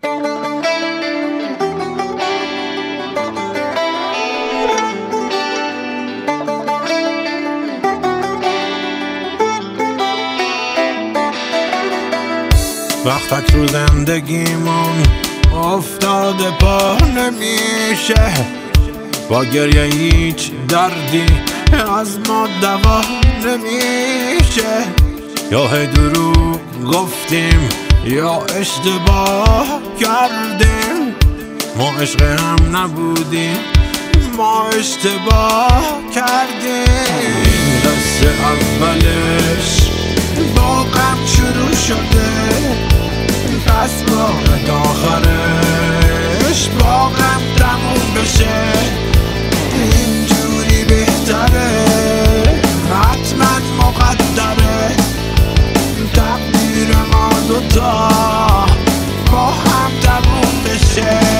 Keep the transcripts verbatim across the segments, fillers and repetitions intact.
وقتک رو زندگیمون افتاده پا نمیشه، با گریه هیچ دردی از ما دوا نمیشه. یا هی دروغ گفتیم یا اشتباه کردیم، ما عشق هم نبودیم، ما اشتباه کردیم. این قصه اولش با غم شروع شده، پس باید آخرش با غم تموم بشه. اینجوری بهتره، حتما مقدره، تقدیر ما دوتا با هم تموم بشه.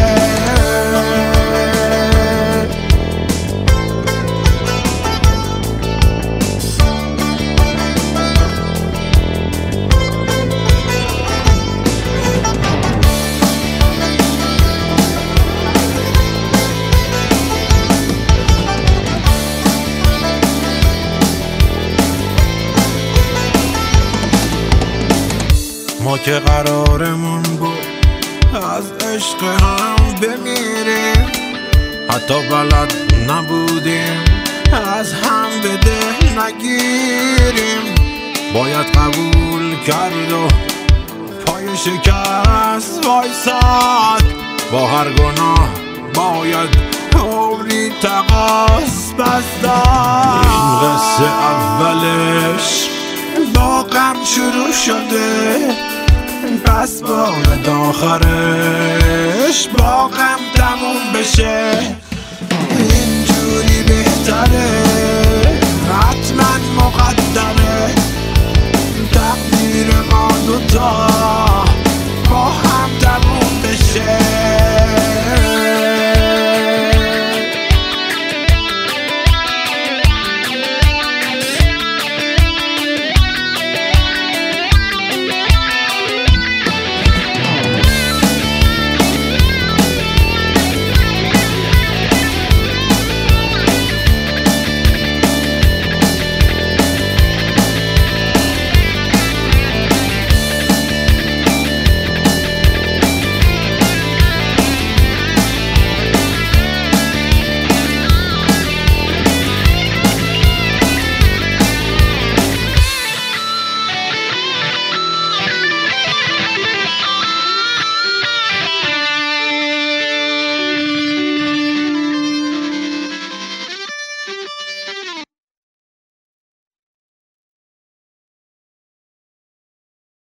ما که قرارمون بود از عشق هم بمیریم، حتی بلد نبودیم از هم بده نگیریم. باید قبول کرد و پای شکست وایساد، با هر گناه باید عمری تقاص بس داد. این قصه اولش با غم شروع شده، پس باید آخرش با غم تموم بشه. اینجوری بهتره، حتما مقدره، تقدیر ما دوتا